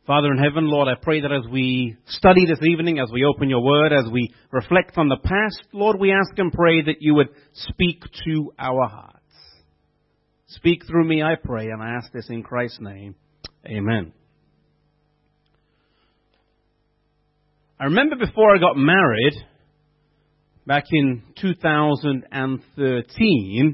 Father in heaven, Lord, I pray that as we study this evening, as we open your word, as we reflect on the past, Lord, we ask and pray that you would speak to our hearts. Speak through me, I pray, and I ask this in Christ's name. Amen. I remember before I got married, back in 2013,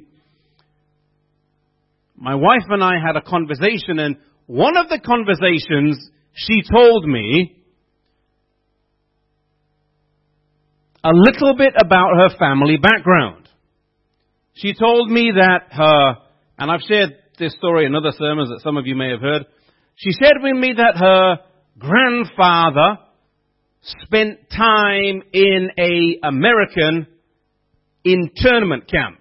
my wife and I had a conversation, and one of the conversations, she told me a little bit about her family background. She told me that and I've shared this story in other sermons that some of you may have heard. She shared with me that her grandfather spent time in an American internment camp,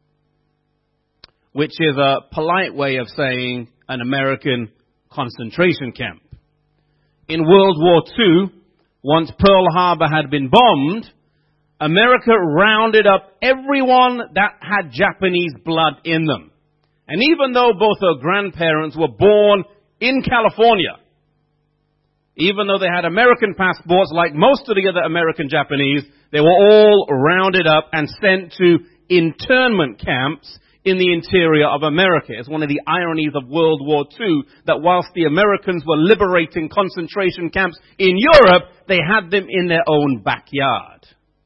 which is a polite way of saying an American concentration camp. In World War II, once Pearl Harbor had been bombed, America rounded up everyone that had Japanese blood in them. And even though both her grandparents were born in California, even though they had American passports like most of the other American Japanese, they were all rounded up and sent to internment camps in the interior of America. It's one of the ironies of World War II that whilst the Americans were liberating concentration camps in Europe, they had them in their own backyard.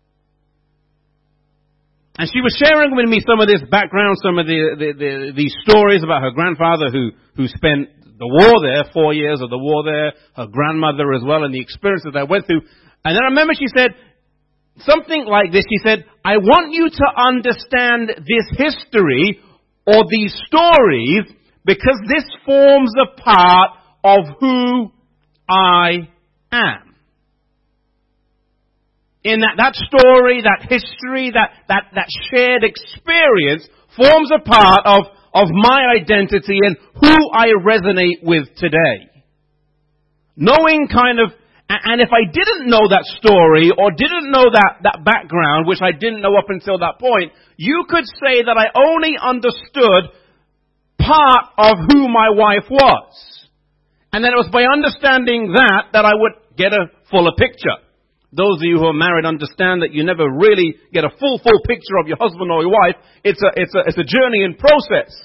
And she was sharing with me some of this background, some of these stories about her grandfather who spent the war there, 4 years of the war there, her grandmother as well, and the experiences they went through. And then I remember she said something like this. She said, I want you to understand this history or these stories because this forms a part of who I am. In that story, that history, that shared experience forms a part of my identity and who I resonate with today. Knowing and if I didn't know that story or didn't know that background, which I didn't know up until that point, you could say that I only understood part of who my wife was. And then it was by understanding that I would get a fuller picture. Those of you who are married understand that you never really get a full picture of your husband or your wife. It's a journey and process.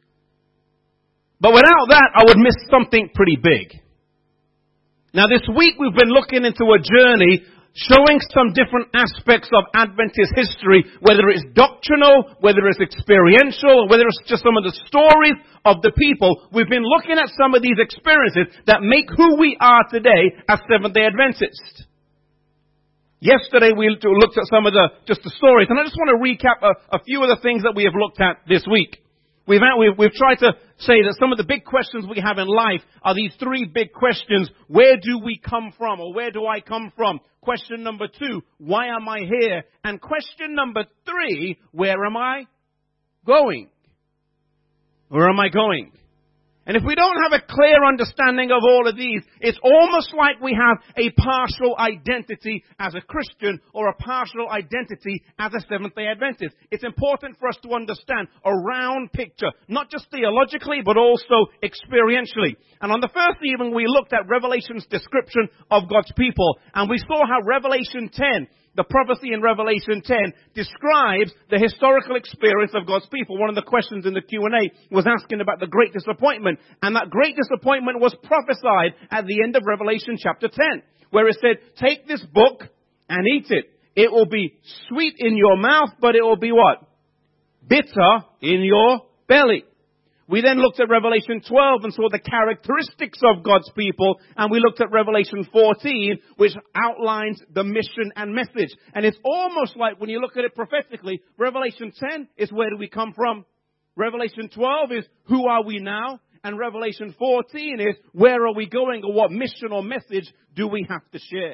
But without that, I would miss something pretty big. Now this week we've been looking into a journey showing some different aspects of Adventist history, whether it's doctrinal, whether it's experiential, whether it's just some of the stories of the people. We've been looking at some of these experiences that make who we are today as Seventh-day Adventists. Yesterday we looked at some of the stories, and I just want to recap a few of the things that we have looked at this week. We've tried to say that some of the big questions we have in life are these three big questions. Where do we come from, or where do I come from? Question number 2, why am I here? And question number 3, where am I going? Where am I going? And if we don't have a clear understanding of all of these, it's almost like we have a partial identity as a Christian or a partial identity as a Seventh-day Adventist. It's important for us to understand a round picture, not just theologically, but also experientially. And on the first evening, we looked at Revelation's description of God's people, and we saw how Revelation 10, the prophecy in Revelation 10, describes the historical experience of God's people. One of the questions in the Q&A was asking about the great disappointment. And that great disappointment was prophesied at the end of Revelation chapter 10, where it said, take this book and eat it. It will be sweet in your mouth, but it will be what? Bitter in your belly. We then looked at Revelation 12 and saw the characteristics of God's people. And we looked at Revelation 14, which outlines the mission and message. And it's almost like when you look at it prophetically, Revelation 10 is where do we come from? Revelation 12 is who are we now? And Revelation 14 is where are we going, or what mission or message do we have to share?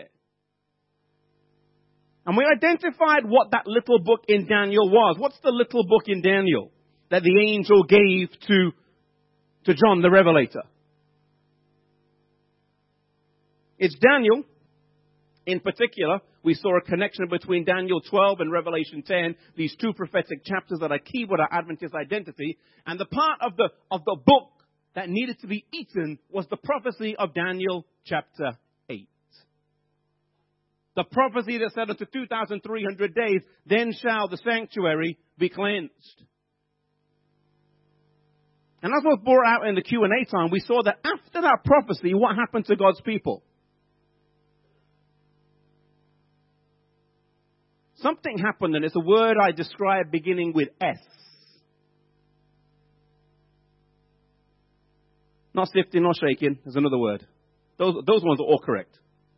And we identified what that little book in Daniel was. What's the little book in Daniel that the angel gave to John the Revelator? It's Daniel. In particular, we saw a connection between Daniel 12 and Revelation 10, these two prophetic chapters that are key with our Adventist identity. And the part of the book that needed to be eaten was the prophecy of Daniel chapter 8. The prophecy that said unto 2,300 days, then shall the sanctuary be cleansed. And as was brought out in the Q&A time, we saw that after that prophecy, what happened to God's people? Something happened, and it's a word I describe beginning with S. Not sifting, not shaking. There's another word. Those ones are all correct.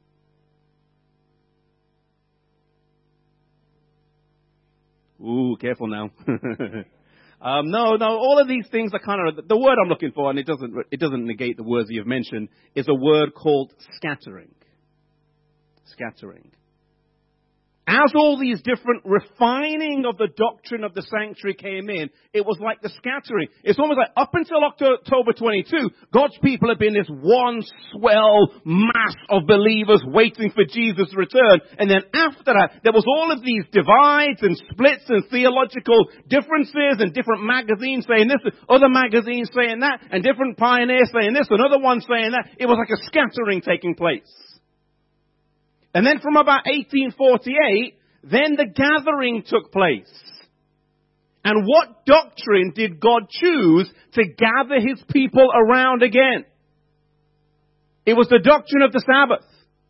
Ooh, careful now. No, all of these things are kind of, the word I'm looking for, and it doesn't negate the words you've mentioned, is a word called scattering. Scattering. As all these different refining of the doctrine of the sanctuary came in, it was like the scattering. It's almost like up until October 22, God's people had been this one swell mass of believers waiting for Jesus' return. And then after that, there was all of these divides and splits and theological differences and different magazines saying this, other magazines saying that, and different pioneers saying this, another one saying that. It was like a scattering taking place. And then from about 1848, then the gathering took place. And what doctrine did God choose to gather his people around again? It was the doctrine of the Sabbath.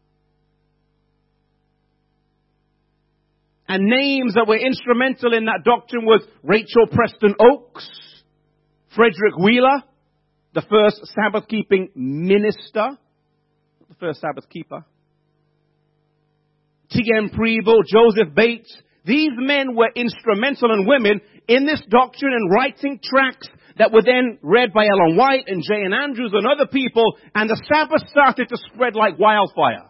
And names that were instrumental in that doctrine was Rachel Preston Oakes, Frederick Wheeler, the first Sabbath-keeping minister, the first Sabbath-keeper. T.M. Preble, Joseph Bates. These men were instrumental, and women, in this doctrine and writing tracts that were then read by Ellen White and J.N. Andrews and other people, and the Sabbath started to spread like wildfire.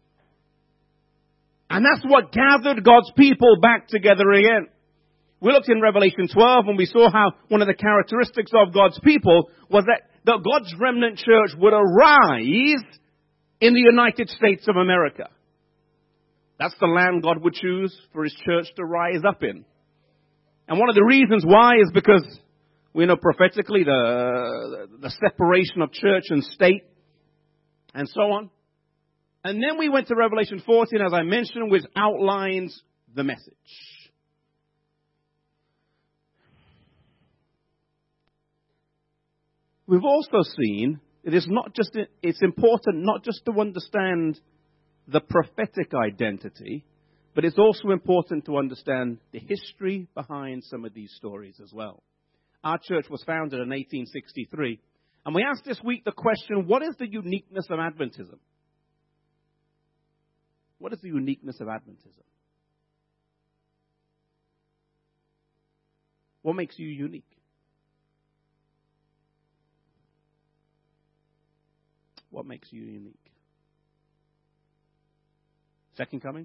And that's what gathered God's people back together again. We looked in Revelation 12 and we saw how one of the characteristics of God's people was that God's remnant church would arise in the United States of America. That's the land God would choose for his church to rise up in. And one of the reasons why is because we know prophetically the separation of church and state and so on. And then we went to Revelation 14, as I mentioned, which outlines the message. We've also seen it's important not just to understand the prophetic identity, but it's also important to understand the history behind some of these stories as well. Our church was founded in 1863, and we asked this week the question, what is the uniqueness of Adventism? What is the uniqueness of Adventism? What makes you unique? What makes you unique? Second coming?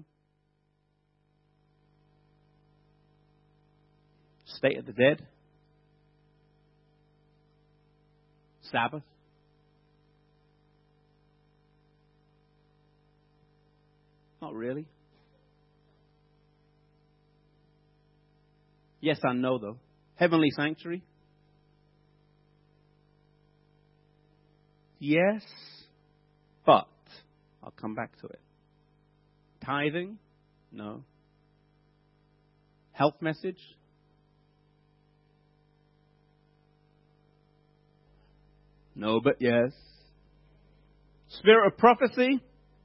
State of the dead? Sabbath? Not really. Yes and no, though. Heavenly sanctuary? Yes, but I'll come back to it. Tithing? No. Health message? No, but yes. Spirit of prophecy?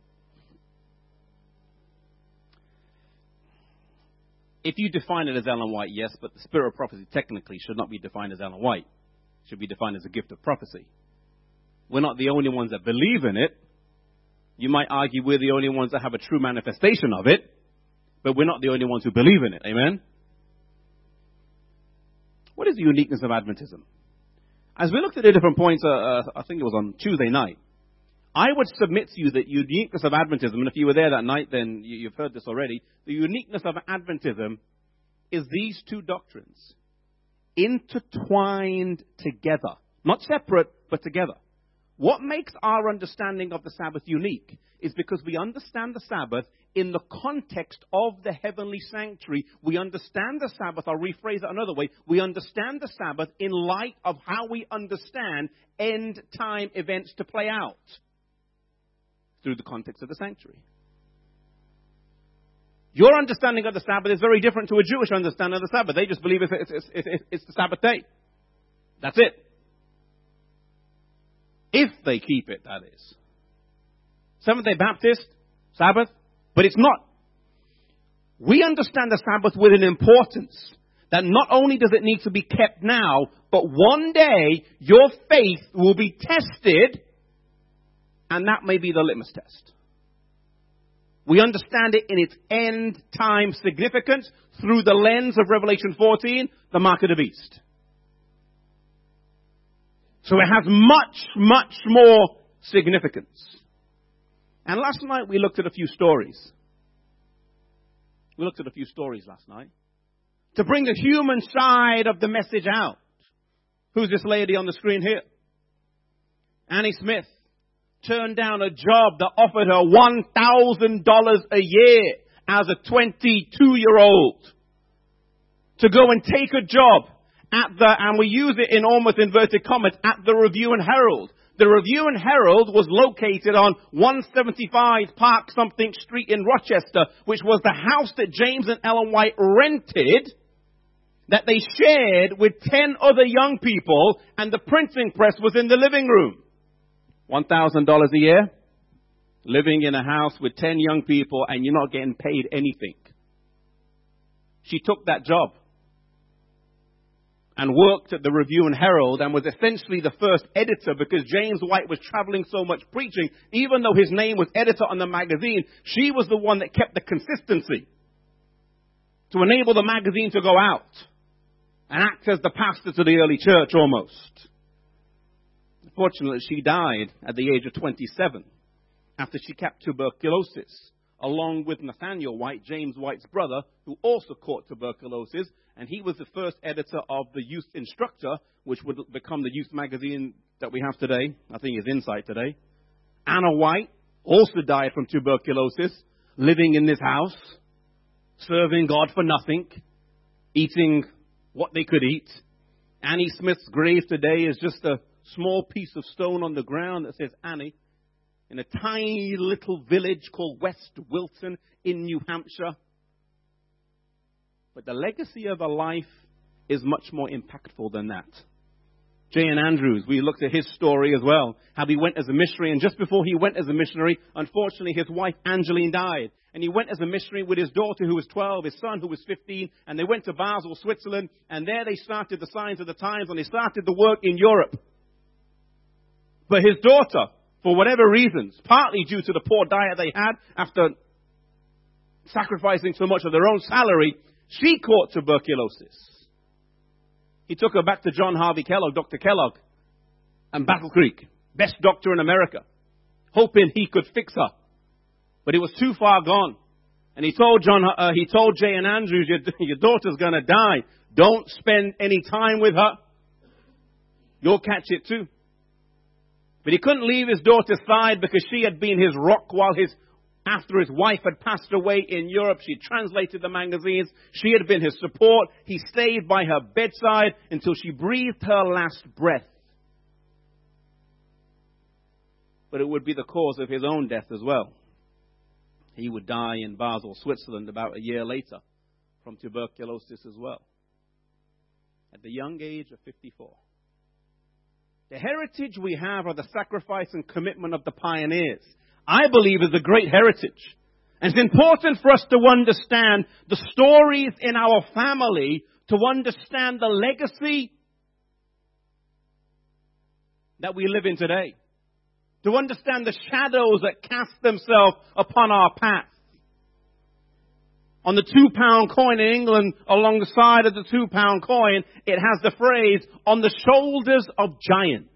If you define it as Ellen White, yes, but the spirit of prophecy technically should not be defined as Ellen White. It should be defined as a gift of prophecy. We're not the only ones that believe in it. You might argue we're the only ones that have a true manifestation of it, but we're not the only ones who believe in it. Amen? What is the uniqueness of Adventism? As we looked at the different points, I think it was on Tuesday night, I would submit to you that the uniqueness of Adventism, and if you were there that night, then you've heard this already, the uniqueness of Adventism is these two doctrines intertwined together. Not separate, but together. What makes our understanding of the Sabbath unique is because we understand the Sabbath in the context of the heavenly sanctuary. We understand the Sabbath, I'll rephrase it another way, we understand the Sabbath in light of how we understand end time events to play out through the context of the sanctuary. Your understanding of the Sabbath is very different to a Jewish understanding of the Sabbath. They just believe it's the Sabbath day. That's it. If they keep it, that is. Seventh-day Baptist, Sabbath, but it's not. We understand the Sabbath with an importance that not only does it need to be kept now, but one day your faith will be tested, and that may be the litmus test. We understand it in its end time significance through the lens of Revelation 14, the mark of the beast. So it has much, much more significance. And last night we looked at a few stories. We looked at a few stories last night to bring the human side of the message out. Who's this lady on the screen here? Annie Smith turned down a job that offered her $1,000 a year as a 22-year-old to go and take a job at the, and we use it in almost inverted commas, at the Review and Herald. The Review and Herald was located on 175 Park something Street in Rochester, which was the house that James and Ellen White rented, that they shared with 10 other young people, and the printing press was in the living room. $1,000 a year, living in a house with 10 young people, and you're not getting paid anything. She took that job and worked at the Review and Herald and was essentially the first editor, because James White was traveling so much preaching. Even though his name was editor on the magazine, she was the one that kept the consistency to enable the magazine to go out and act as the pastor to the early church almost. Unfortunately, she died at the age of 27 after she kept tuberculosis, along with Nathaniel White, James White's brother, who also caught tuberculosis, and he was the first editor of the Youth Instructor, which would become the youth magazine that we have today. I think it's Insight today. Anna White also died from tuberculosis, living in this house, serving God for nothing, eating what they could eat. Annie Smith's grave today is just a small piece of stone on the ground that says Annie, in a tiny little village called West Wilton in New Hampshire. But the legacy of a life is much more impactful than that. J.N. Andrews, we looked at his story as well, how he went as a missionary, and just before he went as a missionary, unfortunately his wife Angeline died. And he went as a missionary with his daughter who was 12, his son who was 15, and they went to Basel, Switzerland, and there they started the Signs of the Times, and they started the work in Europe. But his daughter, for whatever reasons, partly due to the poor diet they had after sacrificing so much of their own salary, she caught tuberculosis. He took her back to John Harvey Kellogg, Dr. Kellogg, and Battle Creek, best doctor in America, hoping he could fix her. But it was too far gone. And he told J.N. Andrews, your daughter's going to die. Don't spend any time with her. You'll catch it too. But he couldn't leave his daughter's side because she had been his rock after his wife had passed away in Europe. She translated the magazines. She had been his support. He stayed by her bedside until she breathed her last breath. But it would be the cause of his own death as well. He would die in Basel, Switzerland, about a year later from tuberculosis as well, at the young age of 54. The heritage we have of the sacrifice and commitment of the pioneers, I believe, is a great heritage. And it's important for us to understand the stories in our family, to understand the legacy that we live in today, to understand the shadows that cast themselves upon our path. On the £2 coin in England, along the side of the £2 coin, it has the phrase, on the shoulders of giants.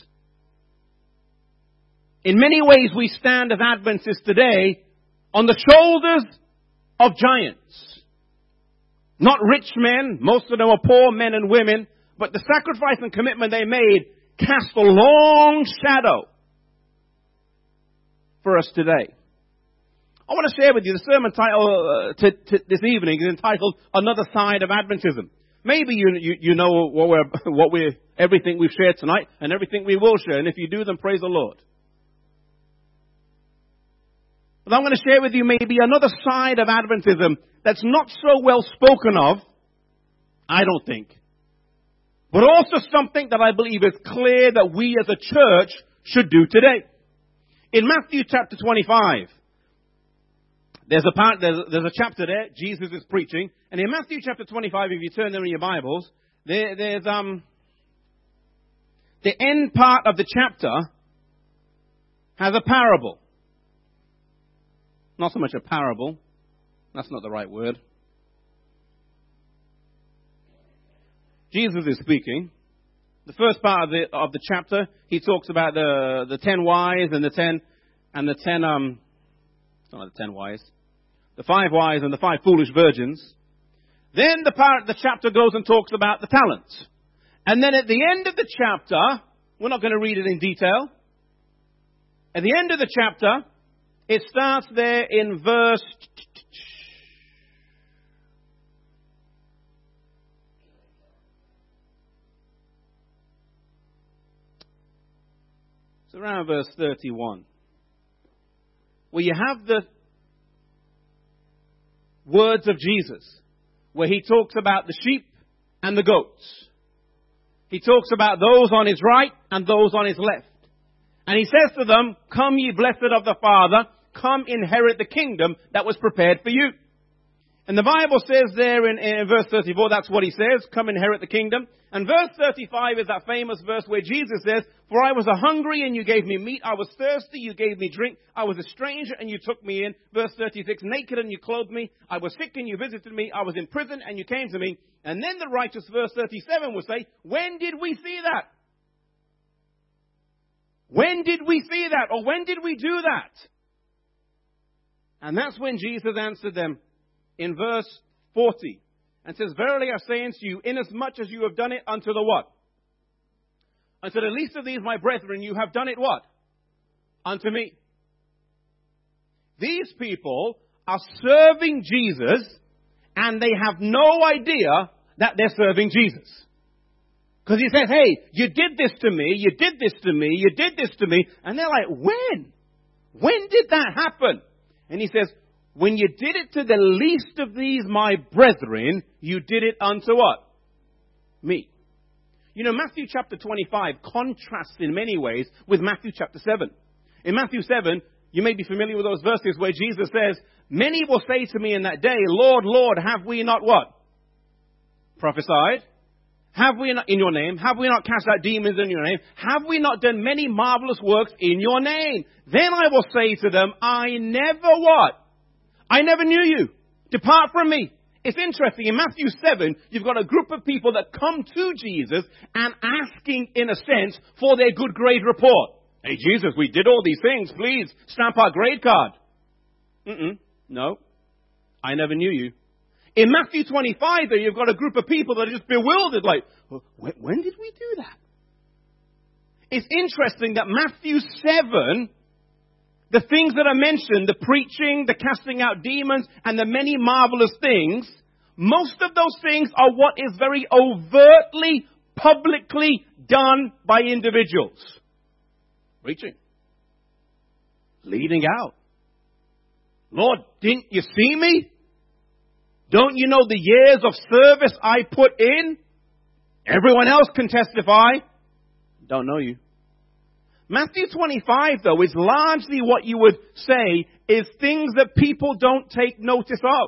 In many ways, we stand as Adventists today on the shoulders of giants. Not rich men, most of them are poor men and women, but the sacrifice and commitment they made cast a long shadow for us today. I want to share with you the sermon title this evening is entitled Another Side of Adventism. Maybe you know everything we've shared tonight and everything we will share. And if you do, then praise the Lord. But I'm going to share with you maybe another side of Adventism that's not so well spoken of, I don't think. But also something that I believe is clear that we as a church should do today. In Matthew chapter 25, there's a chapter there, Jesus is preaching. And in Matthew chapter 25, if you turn there in your Bibles, there's the end part of the chapter has a parable. Not so much a parable. That's not the right word. Jesus is speaking. The first part of the chapter, he talks about the 10 wise and the 5 wise and the 5 foolish virgins. Then the chapter goes and talks about the talents. And then at the end of the chapter, we're not going to read it in detail. At the end of the chapter, it starts there in verse... It's around verse 31. Where you have the words of Jesus, where he talks about the sheep and the goats. He talks about those on his right and those on his left. And he says to them, "Come ye blessed of the Father, come inherit the kingdom that was prepared for you." And the Bible says there in verse 34, that's what he says, "Come inherit the kingdom." And verse 35 is that famous verse where Jesus says, "For I was hungry and you gave me meat. I was thirsty, you gave me drink. I was a stranger and you took me in." Verse 36, "Naked and you clothed me. I was sick and you visited me. I was in prison and you came to me." And then the righteous verse 37 will say, "When did we see that? When did we see that? Or when did we do that?" And that's when Jesus answered them in verse 40 and says, "Verily I say unto you, inasmuch as you have done it unto the what? Unto the least of these my brethren, you have done it what? Unto me." These people are serving Jesus and they have no idea that they're serving Jesus. Because he says, "Hey, you did this to me, you did this to me, you did this to me." And they're like, "When? When did that happen?" And he says, "When you did it to the least of these, my brethren, you did it unto what? Me." You know, Matthew chapter 25 contrasts in many ways with Matthew chapter 7. In Matthew 7, you may be familiar with those verses where Jesus says, "Many will say to me in that day, Lord, Lord, have we not what? Prophesied? Have we not in your name? Have we not cast out demons in your name? Have we not done many marvelous works in your name? Then I will say to them, I never what? I never knew you. Depart from me." It's interesting. In Matthew 7, you've got a group of people that come to Jesus and asking, in a sense, for their good grade report. "Hey, Jesus, we did all these things. Please stamp our grade card." No, I never knew you. In Matthew 25, there you've got a group of people that are just bewildered, like, when did we do that? It's interesting that Matthew 7, the things that are mentioned, the preaching, the casting out demons, and the many marvelous things, most of those things are what is very overtly, publicly done by individuals. Preaching. Leading out. "Lord, didn't you see me? Don't you know the years of service I put in? Everyone else can testify." Don't know you. Matthew 25, though, is largely what you would say is things that people don't take notice of.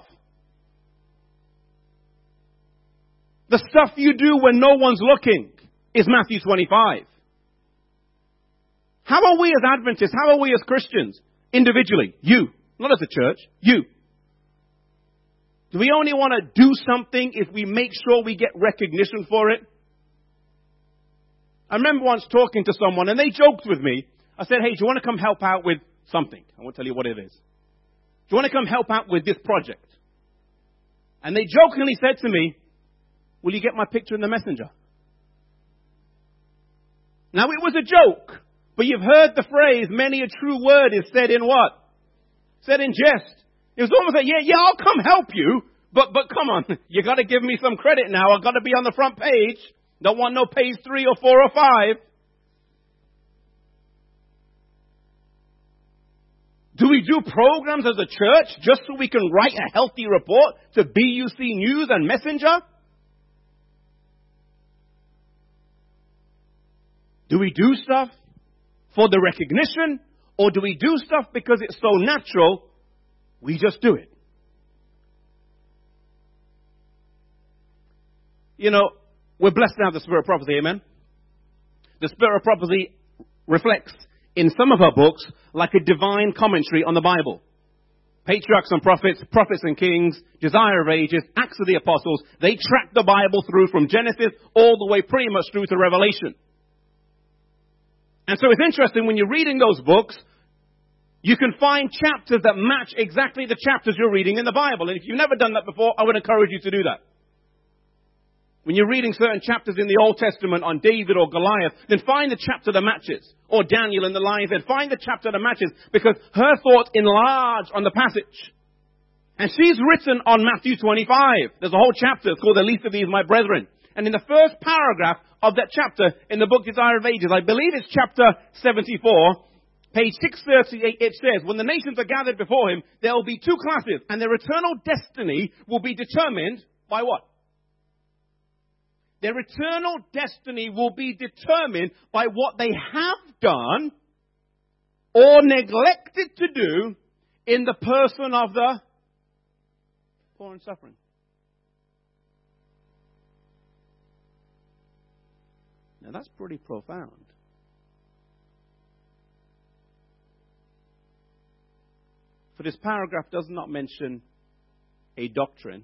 The stuff you do when no one's looking is Matthew 25. How are we as Adventists? How are we as Christians? Individually. You. Not as a church. You. Do we only want to do something if we make sure we get recognition for it? I remember once talking to someone and they joked with me. I said, "Hey, do you want to come help out with something?" I won't tell you what it is. "Do you want to come help out with this project?" And they jokingly said to me, "Will you get my picture in the messenger?" Now it was a joke, But you've heard the phrase, many a true word is said in what? Said in jest. It was almost like, yeah, I'll come help you, but come on, you got to give me some credit now. I've got to be on the front page. Don't want no page 3 or 4 or 5. Do we do programs as a church just so we can write a healthy report to BUC News and Messenger? Do we do stuff for the recognition, or do we do stuff because it's so natural, we just do it? You know, we're blessed to have the Spirit of prophecy, amen? The Spirit of prophecy reflects in some of our books like a divine commentary on the Bible. Patriarchs and Prophets, Prophets and Kings, Desire of Ages, Acts of the Apostles, they track the Bible through from Genesis all the way pretty much through to Revelation. And so it's interesting when you're reading those books, you can find chapters that match exactly the chapters you're reading in the Bible. And if you've never done that before, I would encourage you to do that. When you're reading certain chapters in the Old Testament on David or Goliath, then find the chapter that matches. Or Daniel in the lion's den. Find the chapter that matches, because her thoughts enlarge on the passage. And she's written on Matthew 25. There's a whole chapter. It's called The Least of These, My Brethren. And in the first paragraph of that chapter in the book Desire of Ages, I believe it's chapter 74, page 638, it says, when the nations are gathered before him, there will be two classes, and their eternal destiny will be determined by what? Their eternal destiny will be determined by what they have done or neglected to do in the person of the poor and suffering. Now that's pretty profound. For this paragraph does not mention a doctrine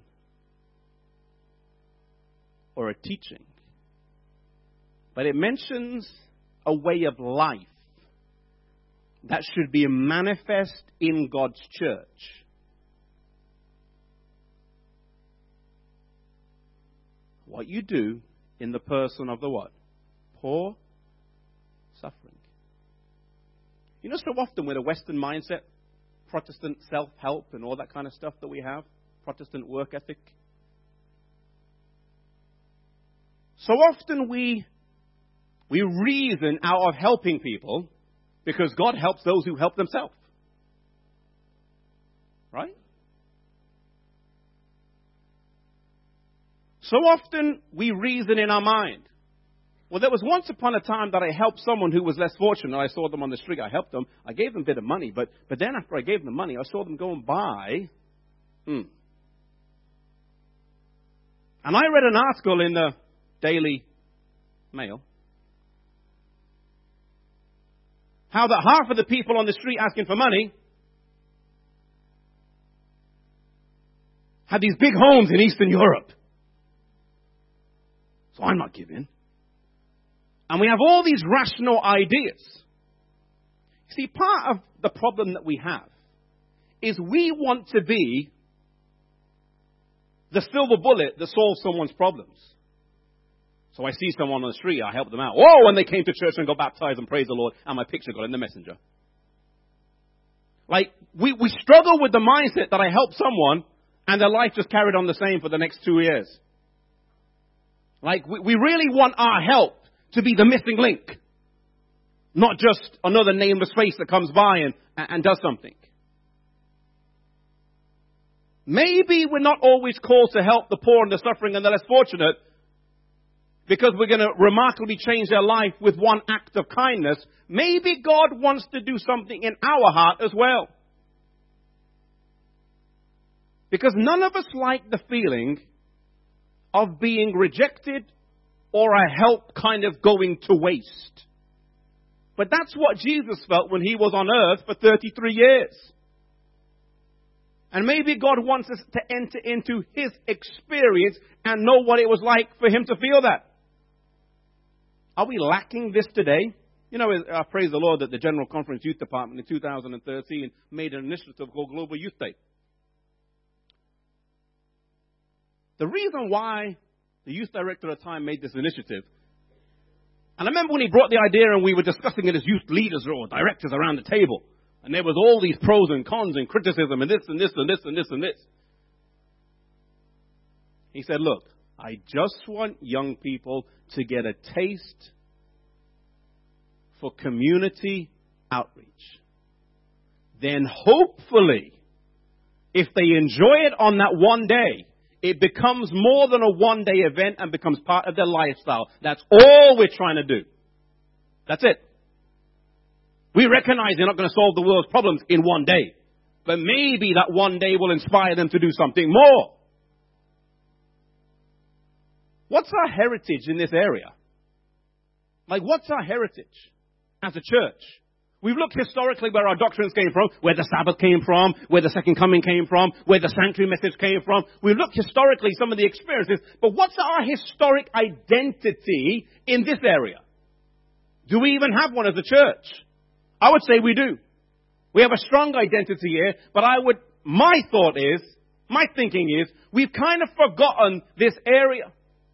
or a teaching, but it mentions a way of life that should be manifest in God's church. What you do in the person of the what? Poor, suffering. You know, so often with a Western mindset, Protestant self-help and all that kind of stuff that we have, Protestant work ethic, so often we reason out of helping people because God helps those who help themselves. Right? So often we reason in our mind. Well, there was once upon a time that I helped someone who was less fortunate. I saw them on the street. I helped them. I gave them a bit of money. But then after I gave them the money, I saw them go and buy. And I read an article in the Daily Mail how that half of the people on the street asking for money had these big homes in Eastern Europe. So I'm not giving. And we have all these rational ideas. See, part of the problem that we have is we want to be the silver bullet that solves someone's problems. So I see someone on the street, I help them out. Oh, when they came to church and got baptized and praised the Lord, and my picture got in the Messenger. Like, we struggle with the mindset that I help someone and their life just carried on the same for the next 2 years. Like, we really want our help to be the missing link. Not just another nameless face that comes by and does something. Maybe we're not always called to help the poor and the suffering and the less fortunate because we're going to remarkably change their life with one act of kindness. Maybe God wants to do something in our heart as well. Because none of us like the feeling of being rejected or our help kind of going to waste. But that's what Jesus felt when he was on earth for 33 years. And maybe God wants us to enter into his experience and know what it was like for him to feel that. Are we lacking this today? You know, I praise the Lord that the General Conference Youth Department in 2013 made an initiative called Global Youth Day. The reason why the youth director at the time made this initiative And I remember when he brought the idea and we were discussing it as youth leaders or directors around the table. And there was all these pros and cons and criticism and this and this and this and this and this. He said, look, I just want young people to get a taste for community outreach. Then hopefully, if they enjoy it on that one day, it becomes more than a one-day event and becomes part of their lifestyle. That's all we're trying to do. That's it. We recognize they're not going to solve the world's problems in one day. But maybe that one day will inspire them to do something more. What's our heritage in this area? Like, what's our heritage as a church? We've looked historically where our doctrines came from, where the Sabbath came from, where the second coming came from, where the sanctuary message came from. We've looked historically some of the experiences, but what's our historic identity in this area? Do we even have one as a church? I would say we do. We have a strong identity here, but my thinking is, we've kind of forgotten this area.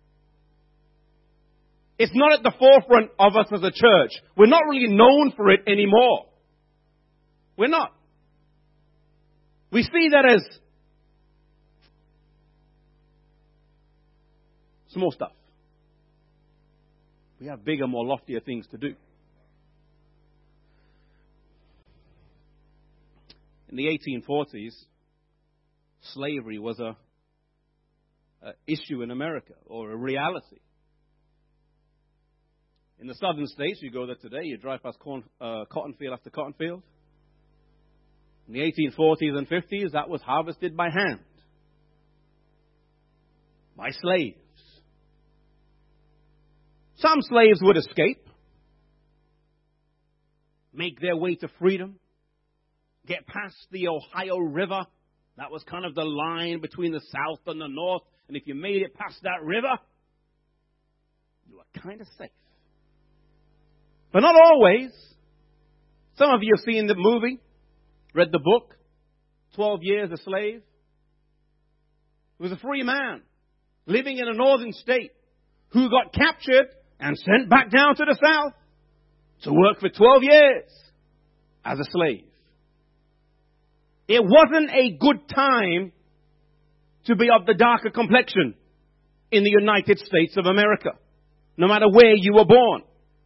It's not at the forefront of us as a church. We're not really known for it anymore. We're not. We see that as small stuff. We have bigger, more loftier things to do. In the 1840s, slavery was an issue in America, or a reality. In the southern states, you go there today, you drive past cotton field after cotton field. In the 1840s and 50s, that was harvested by hand, by slaves. Some slaves would escape, make their way to freedom, get past the Ohio River. That was kind of the line between the South and the North. And if you made it past that river, you were kind of safe. But not always. Some of you have seen the movie, read the book, 12 Years a Slave. He was a free man living in a northern state who got captured and sent back down to the South to work for 12 years as a slave. It wasn't a good time to be of the darker complexion in the United States of America, no matter where you were born.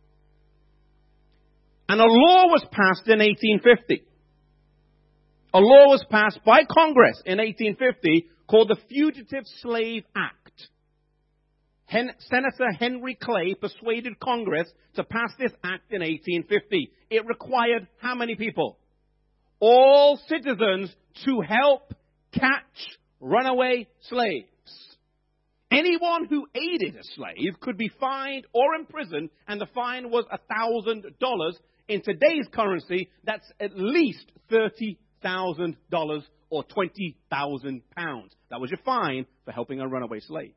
And a law was passed in 1850. A law was passed by Congress in 1850 called the Fugitive Slave Act. Senator Henry Clay persuaded Congress to pass this act in 1850. It required how many people? All citizens to help catch runaway slaves. Anyone who aided a slave could be fined or imprisoned, and the fine was $1,000. In today's currency, that's at least $30,000 or 20,000 pounds. That was your fine for helping a runaway slave.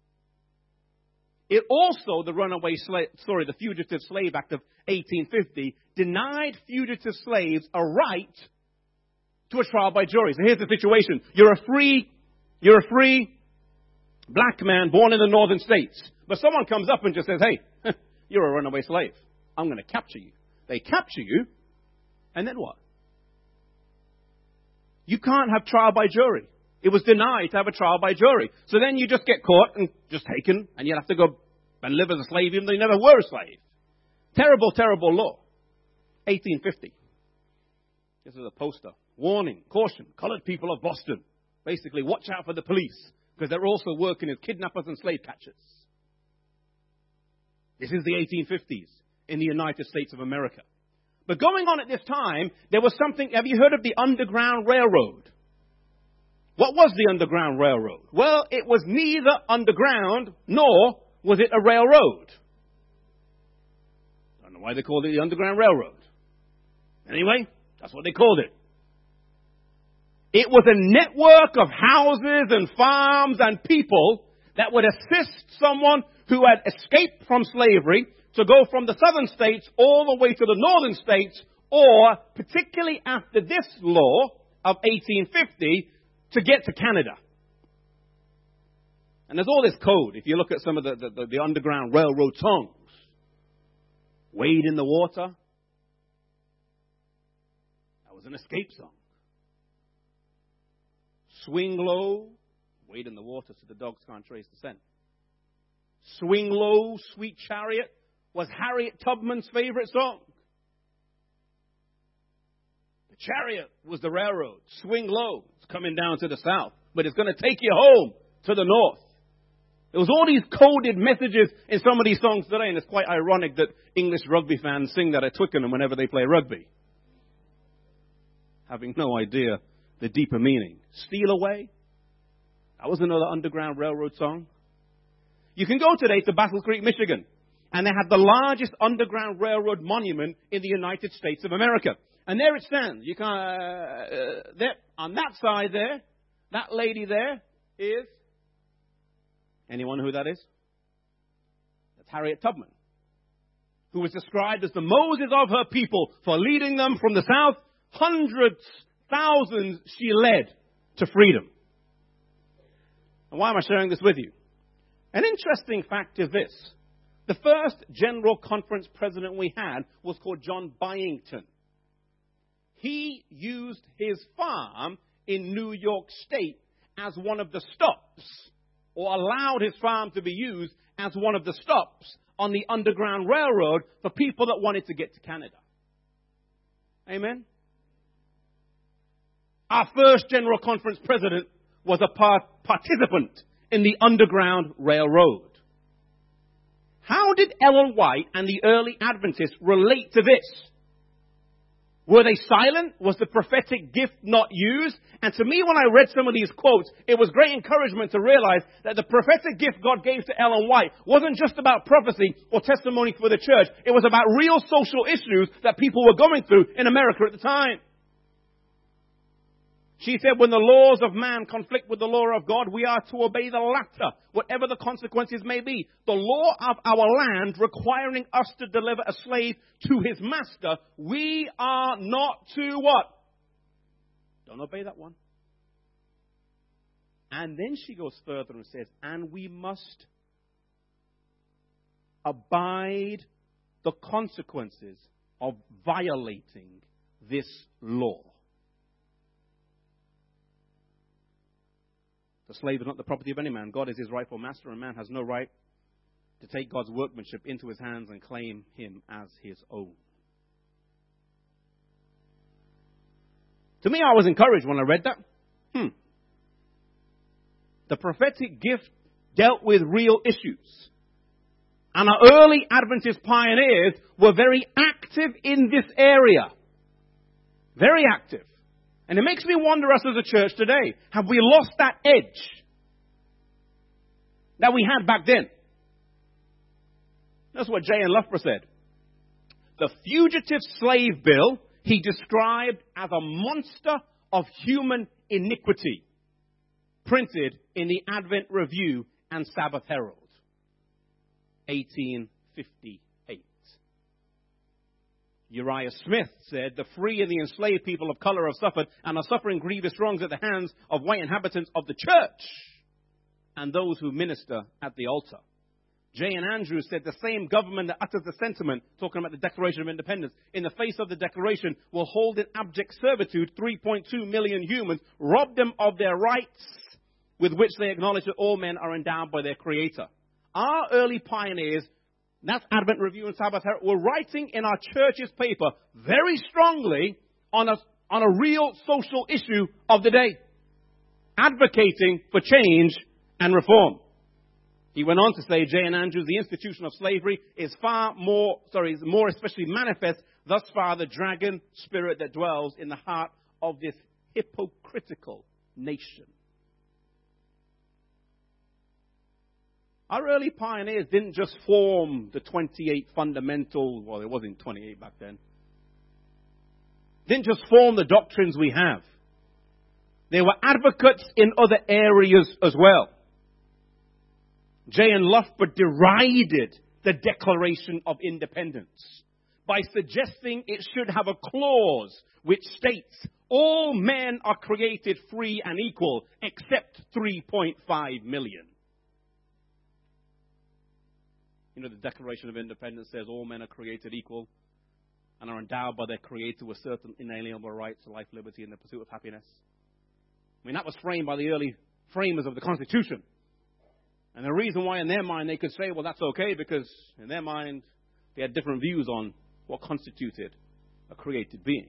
It also, the Fugitive Slave Act of 1850 denied fugitive slaves a right to a trial by jury. So here's the situation. You're a free black man born in the northern states. But someone comes up and just says, hey, you're a runaway slave. I'm going to capture you. They capture you, and then what? You can't have trial by jury. It was denied to have a trial by jury. So then you just get caught and just taken, and you have to go and live as a slave even though you never were a slave. Terrible, terrible law. 1850. This is a poster. Warning, caution, colored people of Boston. Basically, watch out for the police, because they're also working as kidnappers and slave catchers. This is the 1850s in the United States of America. But going on at this time, there was something, have you heard of the Underground Railroad? What was the Underground Railroad? Well, it was neither underground nor was it a railroad. I don't know why they called it the Underground Railroad. Anyway, that's what they called it. It was a network of houses and farms and people that would assist someone who had escaped from slavery to go from the southern states all the way to the northern states, or particularly after this law of 1850, to get to Canada. And there's all this code. If you look at some of the Underground Railroad songs, Wade in the Water. That was an escape song. Swing Low. Wade in the water so the dogs can't trace the scent. Swing Low, Sweet Chariot was Harriet Tubman's favorite song. The chariot was the railroad. Swing low. It's coming down to the south, but it's going to take you home to the north. There was all these coded messages in some of these songs today, and it's quite ironic that English rugby fans sing that at Twickenham whenever they play rugby, having no idea the deeper meaning. Steal Away. That was another Underground Railroad song. You can go today to Battle Creek, Michigan, and they have the largest Underground Railroad monument in the United States of America. And there it stands. You can there on that side there, that lady there is. Anyone know who that is? That's Harriet Tubman, who was described as the Moses of her people for leading them from the south. Hundreds, thousands she led to freedom. And why am I sharing this with you? An interesting fact is this. The first General Conference president we had was called John Byington. He used his farm in New York State as one of the stops, or allowed his farm to be used as one of the stops on the Underground Railroad for people that wanted to get to Canada. Amen? Our first General Conference president was a participant in the Underground Railroad. How did Ellen White and the early Adventists relate to this? Were they silent? Was the prophetic gift not used? And to me, when I read some of these quotes, it was great encouragement to realize that the prophetic gift God gave to Ellen White wasn't just about prophecy or testimony for the church. It was about real social issues that people were going through in America at the time. She said, when the laws of man conflict with the law of God, we are to obey the latter, whatever the consequences may be. The law of our land requiring us to deliver a slave to his master, we are not to what? Don't obey that one. And then she goes further and says, and we must abide the consequences of violating this law. The slave is not the property of any man. God is his rightful master, and man has no right to take God's workmanship into his hands and claim him as his own. To me, I was encouraged when I read that. The prophetic gift dealt with real issues. And our early Adventist pioneers were very active in this area. Very active. And it makes me wonder, us as a church today, have we lost that edge that we had back then? That's what J.N. Loughborough said. The Fugitive Slave Bill he described as a monster of human iniquity, printed in the Advent Review and Sabbath Herald, 1858. Uriah Smith said, the free and the enslaved people of color have suffered and are suffering grievous wrongs at the hands of white inhabitants of the church and those who minister at the altar. J.N. Andrews said, the same government that utters the sentiment, talking about the Declaration of Independence, in the face of the Declaration, will hold in abject servitude 3.2 million humans, rob them of their rights with which they acknowledge that all men are endowed by their Creator. Our early pioneers, that's Advent Review and Sabbath Herald, were writing in our church's paper very strongly on a real social issue of the day, advocating for change and reform. He went on to say, J.N. Andrews, the institution of slavery is more especially manifest thus far the dragon spirit that dwells in the heart of this hypocritical nation. Our early pioneers didn't just form the 28 fundamental, well, it wasn't 28 back then. Didn't just form the doctrines we have. They were advocates in other areas as well. J.N. Loughborough derided the Declaration of Independence by suggesting it should have a clause which states all men are created free and equal except 3.5 million. You know, the Declaration of Independence says all men are created equal and are endowed by their Creator with certain inalienable rights to life, liberty, and the pursuit of happiness. I mean, that was framed by the early framers of the Constitution. And the reason why in their mind they could say, well, that's okay, because in their mind they had different views on what constituted a created being.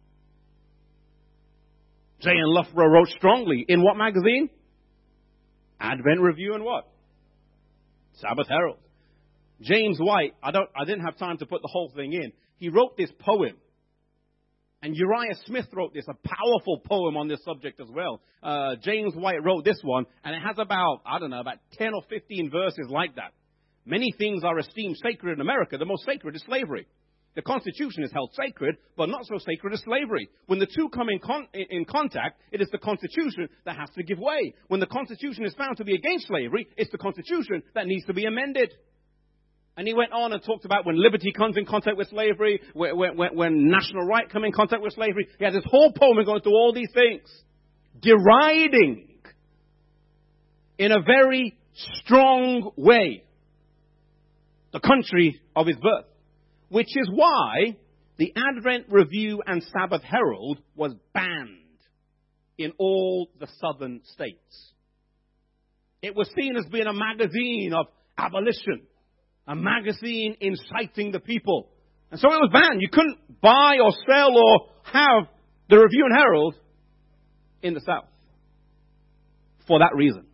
J.N. Loughborough wrote strongly in what magazine? Advent Review and what? Sabbath Herald. James White, I didn't have time to put the whole thing in. He wrote this poem. And Uriah Smith wrote this, a powerful poem on this subject as well. James White wrote this one, and it has about 10 or 15 verses like that. Many things are esteemed sacred in America. The most sacred is slavery. The Constitution is held sacred, but not so sacred as slavery. When the two come in contact, it is the Constitution that has to give way. When the Constitution is found to be against slavery, it's the Constitution that needs to be amended. And he went on and talked about when liberty comes in contact with slavery, when national right come in contact with slavery. He had this whole poem going through all these things, deriding in a very strong way the country of his birth. Which is why the Advent Review and Sabbath Herald was banned in all the southern states. It was seen as being a magazine of abolition, a magazine inciting the people. And so it was banned. You couldn't buy or sell or have the Review and Herald in the South for that reason.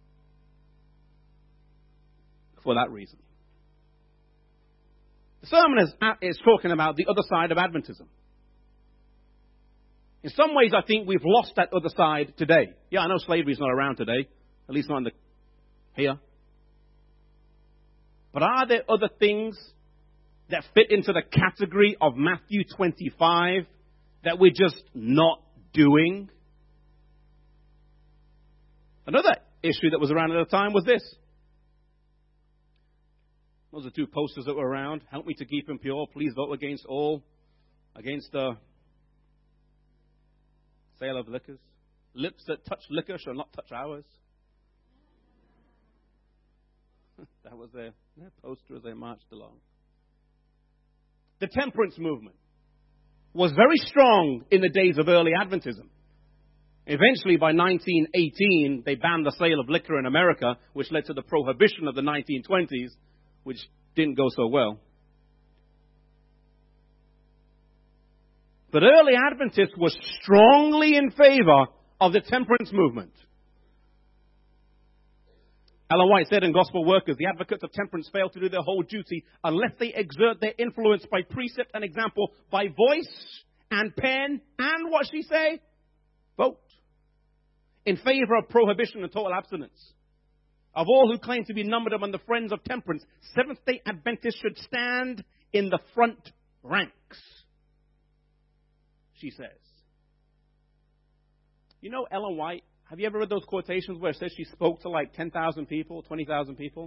For that reason. The sermon is talking about the other side of Adventism. In some ways, I think we've lost that other side today. Yeah, I know slavery is not around today, at least not here. But are there other things that fit into the category of Matthew 25 that we're just not doing? Another issue that was around at the time was this. Those are two posters that were around. Help me to keep him pure. Please vote against the sale of liquors. Lips that touch liquor shall not touch ours. That was their poster as they marched along. The temperance movement was very strong in the days of early Adventism. Eventually, by 1918, they banned the sale of liquor in America, which led to the prohibition of the 1920s, which didn't go so well. But early Adventists were strongly in favor of the temperance movement. Ellen White said in Gospel Workers, the advocates of temperance fail to do their whole duty unless they exert their influence by precept and example, by voice and pen, and what she say? Vote. In favor of prohibition and total abstinence. Of all who claim to be numbered among the friends of temperance, Seventh-day Adventists should stand in the front ranks, she says. You know Ellen White? Have you ever read those quotations where it says she spoke to like 10,000 people, 20,000 people?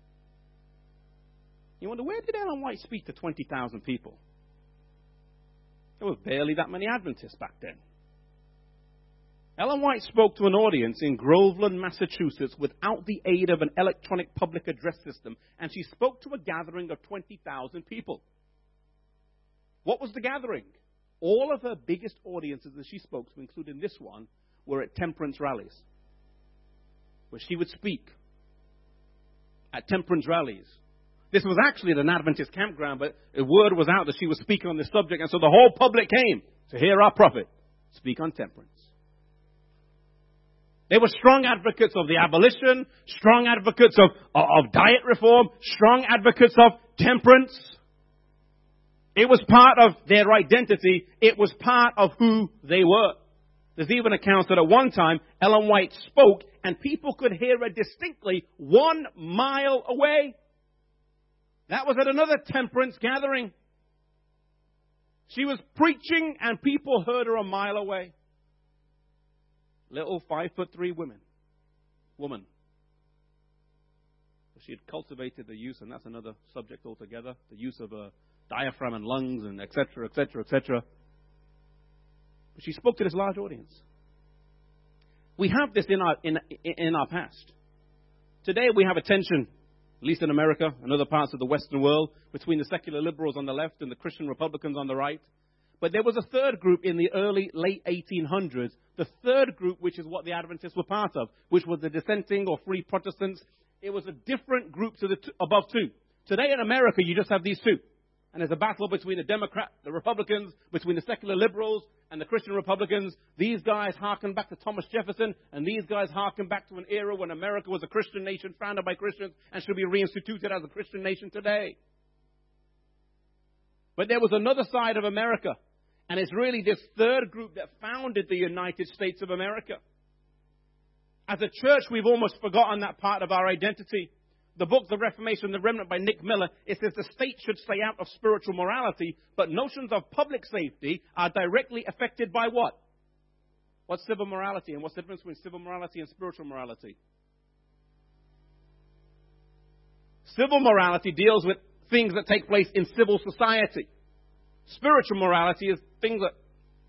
You wonder, where did Ellen White speak to 20,000 people? There were barely that many Adventists back then. Ellen White spoke to an audience in Groveland, Massachusetts, without the aid of an electronic public address system, and she spoke to a gathering of 20,000 people. What was the gathering? All of her biggest audiences that she spoke to, including this one, were at temperance rallies, where she would speak at temperance rallies. This was actually at an Adventist campground, but the word was out that she was speaking on this subject, and so the whole public came to hear our prophet speak on temperance. They were strong advocates of the abolition, strong advocates of diet reform, strong advocates of temperance. It was part of their identity. It was part of who they were. There's even accounts that at one time, Ellen White spoke and people could hear her distinctly 1 mile away. That was at another temperance gathering. She was preaching and people heard her a mile away. Little 5'3" woman. She had cultivated the use, and that's another subject altogether, the use of a diaphragm and lungs and etc., etc., etc. But she spoke to this large audience. We have this in our past. Today we have attention at least in America and other parts of the Western world, between the secular liberals on the left and the Christian Republicans on the right. But there was a third group in the late 1800s, the third group, which is what the Adventists were part of, which was the dissenting or free Protestants. It was a different group to the above two. Today in America, you just have these two. And there's a battle between the Republicans, between the secular liberals and the Christian Republicans. These guys harken back to Thomas Jefferson, and these guys harken back to an era when America was a Christian nation founded by Christians and should be reinstituted as a Christian nation today. But there was another side of America, and it's really this third group that founded the United States of America. As a church, we've almost forgotten that part of our identity. The book, The Reformation, The Remnant by Nick Miller, it says the state should stay out of spiritual morality, but notions of public safety are directly affected by what? What's civil morality? And what's the difference between civil morality and spiritual morality? Civil morality deals with things that take place in civil society. Spiritual morality is things that...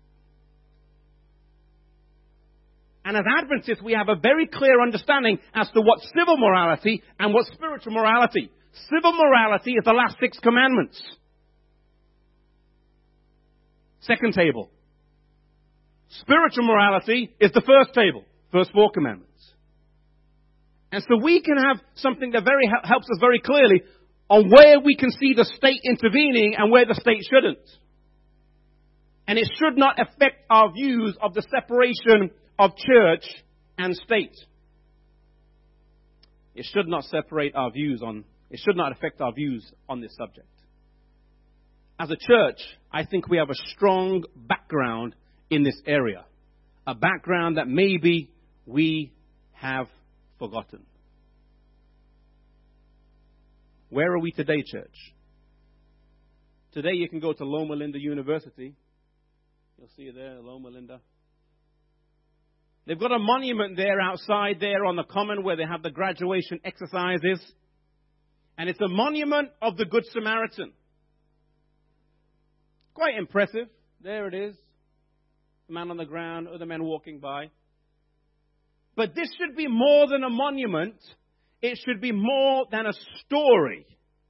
And as Adventists, we have a very clear understanding as to what's civil morality and what's spiritual morality. Civil morality is the last 6 commandments. Second table. Spiritual morality is the first table, first 4 commandments. And so we can have something that helps us very clearly on where we can see the state intervening and where the state shouldn't. And it should not affect our views of the separation of church and state. It should not affect our views on this subject. As a church, I think we have a strong background in this area. A background that maybe we have forgotten. Where are we today, church? Today you can go to Loma Linda University. You'll see it there, Loma Linda. They've got a monument there outside there on the common where they have the graduation exercises. And it's a monument of the Good Samaritan. Quite impressive. There it is. The man on the ground, other men walking by. But this should be more than a monument. It should be more than a story.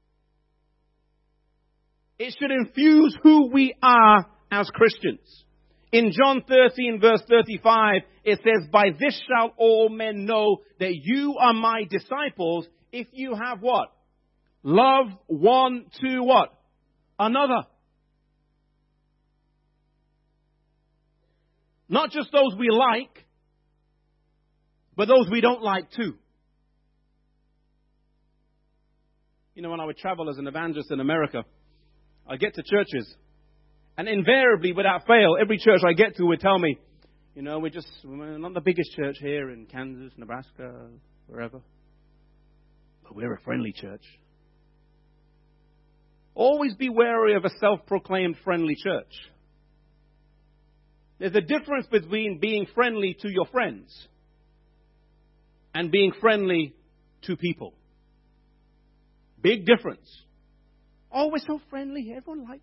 It should infuse who we are as Christians. In John 13, verse 35, it says, "By this shall all men know that you are my disciples, if you have" what? "Love one to" what? "Another." Not just those we like, but those we don't like too. You know, when I would travel as an evangelist in America, I'd get to churches. And invariably, without fail, every church I get to would tell me, you know, we're not the biggest church here in Kansas, Nebraska, wherever. But we're a friendly church. Always be wary of a self-proclaimed friendly church. There's a difference between being friendly to your friends and being friendly to people. Big difference. Oh, we're so friendly. Everyone likes.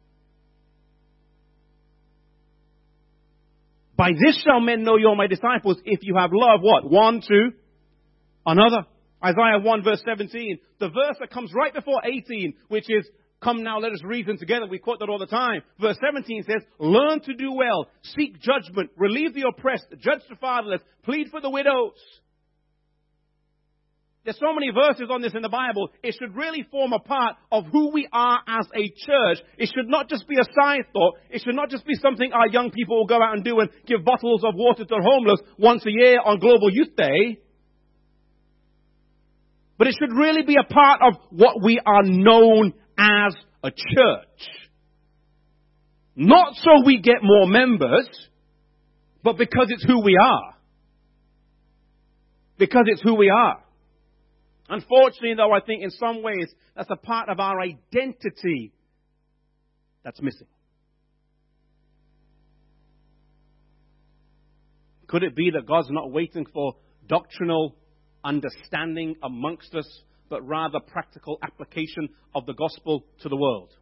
By this shall men know you're my disciples, if you have love, what? One to another. Isaiah 1 verse 17. The verse that comes right before 18, which is, "Come now, let us reason together." We quote that all the time. Verse 17 says, "Learn to do well, seek judgment, relieve the oppressed, judge the fatherless, plead for the widows." There's so many verses on this in the Bible. It should really form a part of who we are as a church. It should not just be a side thought. It should not just be something our young people will go out and do and give bottles of water to the homeless once a year on Global Youth Day. But it should really be a part of what we are known as a church. Not so we get more members, but because it's who we are. Because it's who we are. Unfortunately, though, I think in some ways that's a part of our identity that's missing. Could it be that God's not waiting for doctrinal understanding amongst us, but rather practical application of the gospel to the world?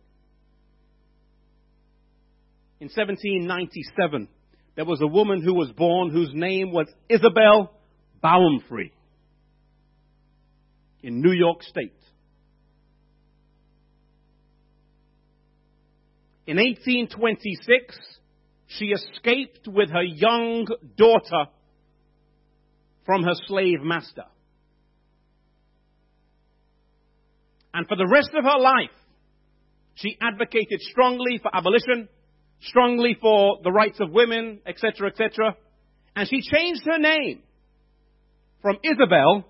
In 1797, there was a woman who was born whose name was Isabel Baumfree. in New York State. In 1826, she escaped with her young daughter from her slave master. And for the rest of her life, she advocated strongly for abolition, strongly for the rights of women, etc., etc. And she changed her name from Isabel.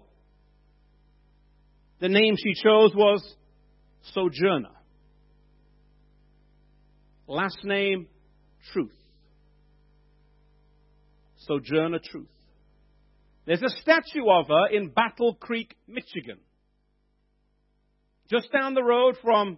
The name she chose was Sojourner. Last name, Truth. Sojourner Truth. There's a statue of her in Battle Creek, Michigan. Just down the road from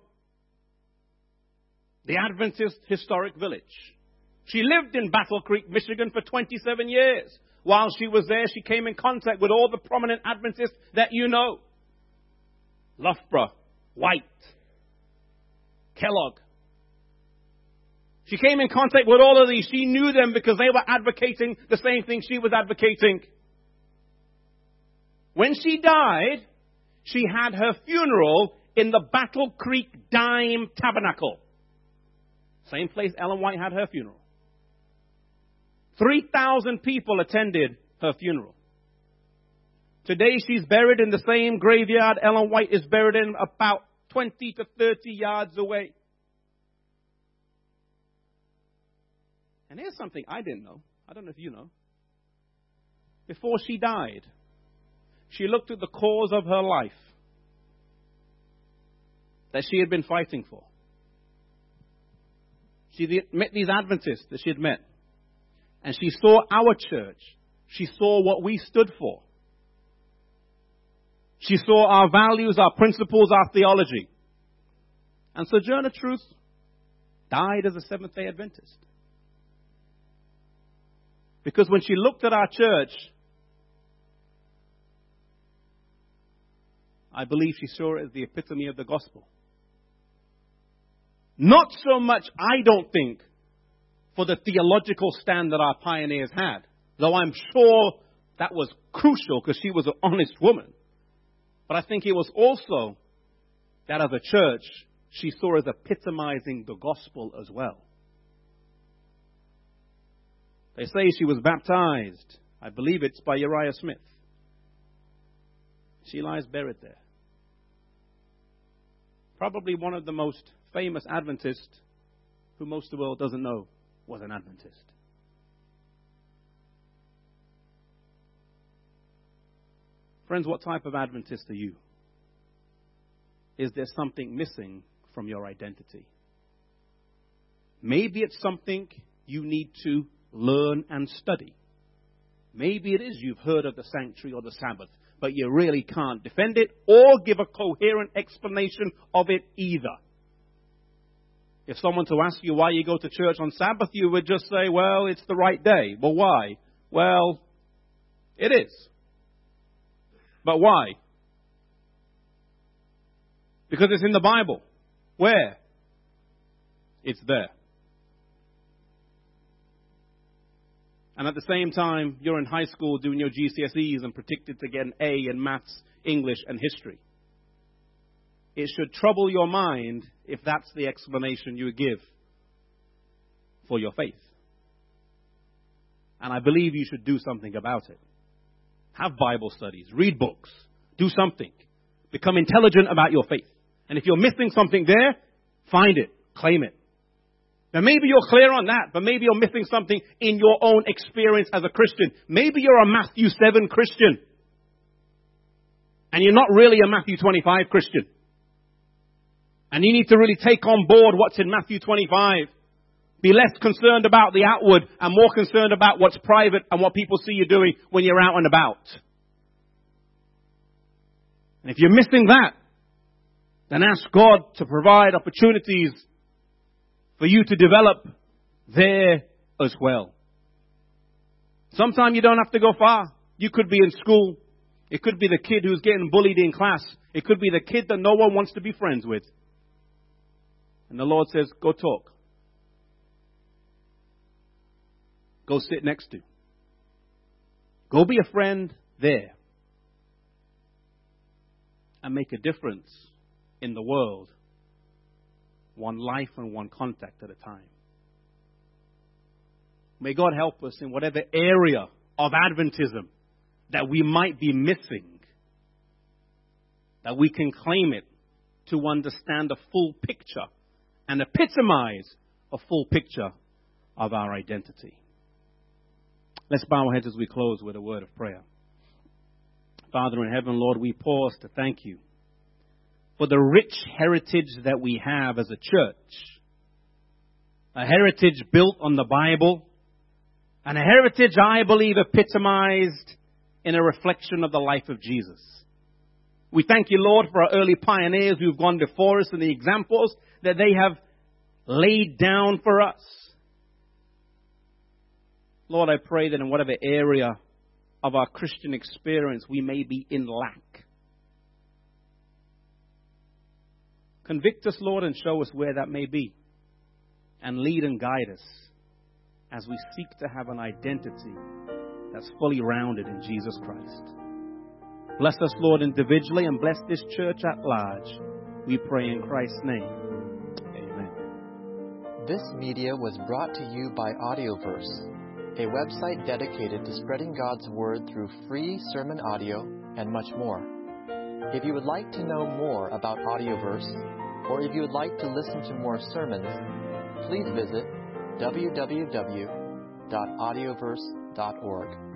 the Adventist Historic Village. She lived in Battle Creek, Michigan for 27 years. While she was there, she came in contact with all the prominent Adventists that you know. Loughborough, White, Kellogg. She came in contact with all of these. She knew them because they were advocating the same thing she was advocating. When she died, she had her funeral in the Battle Creek Dime Tabernacle. Same place Ellen White had her funeral. 3,000 people attended her funeral. Today she's buried in the same graveyard Ellen White is buried in, about 20 to 30 yards away. And here's something I didn't know. I don't know if you know. Before she died, she looked at the cause of her life that she had been fighting for. She met these Adventists that she had met. And she saw our church. She saw what we stood for. She saw our values, our principles, our theology. And Sojourner Truth died as a Seventh-day Adventist. Because when she looked at our church, I believe she saw it as the epitome of the gospel. Not so much, I don't think, for the theological stand that our pioneers had. Though I'm sure that was crucial because she was an honest woman. But I think it was also that as a church, she saw as epitomizing the gospel as well. They say she was baptized. I believe it's by Uriah Smith. She lies buried there. Probably one of the most famous Adventists who most of the world doesn't know was an Adventist. Friends, what type of Adventist are you? Is there something missing from your identity? Maybe it's something you need to learn and study. Maybe it is you've heard of the sanctuary or the Sabbath, but you really can't defend it or give a coherent explanation of it either. If someone to ask you why you go to church on Sabbath, you would just say, well, it's the right day. Well, why? Well, it is. But why? Because it's in the Bible. Where? It's there. And at the same time, you're in high school doing your GCSEs and predicted to get an A in maths, English, and history. It should trouble your mind if that's the explanation you give for your faith. And I believe you should do something about it. Have Bible studies, read books, do something. Become intelligent about your faith. And if you're missing something there, find it, claim it. Now maybe you're clear on that, but maybe you're missing something in your own experience as a Christian. Maybe you're a Matthew 7 Christian. And you're not really a Matthew 25 Christian. And you need to really take on board what's in Matthew 25. Be less concerned about the outward and more concerned about what's private and what people see you doing when you're out and about. And if you're missing that, then ask God to provide opportunities for you to develop there as well. Sometimes you don't have to go far. You could be in school. It could be the kid who's getting bullied in class. It could be the kid that no one wants to be friends with. And the Lord says, go talk. Go sit next to. Go be a friend there. and make a difference in the world, one life and one contact at a time. May God help us in whatever area of Adventism that we might be missing, that we can claim it to understand a full picture and epitomize a full picture of our identity. Let's bow our heads as we close with a word of prayer. Father in heaven, Lord, we pause to thank you for the rich heritage that we have as a church. A heritage built on the Bible, and a heritage, I believe, epitomized in a reflection of the life of Jesus. We thank you, Lord, for our early pioneers who've gone before us and the examples that they have laid down for us. Lord, I pray that in whatever area of our Christian experience we may be in lack, convict us, Lord, and show us where that may be, and lead and guide us as we seek to have an identity that's fully rounded in Jesus Christ. Bless us, Lord, individually, and bless this church at large. We pray in Christ's name. Amen. This media was brought to you by Audioverse, a website dedicated to spreading God's Word through free sermon audio and much more. If you would like to know more about Audioverse, or if you would like to listen to more sermons, please visit www.audioverse.org.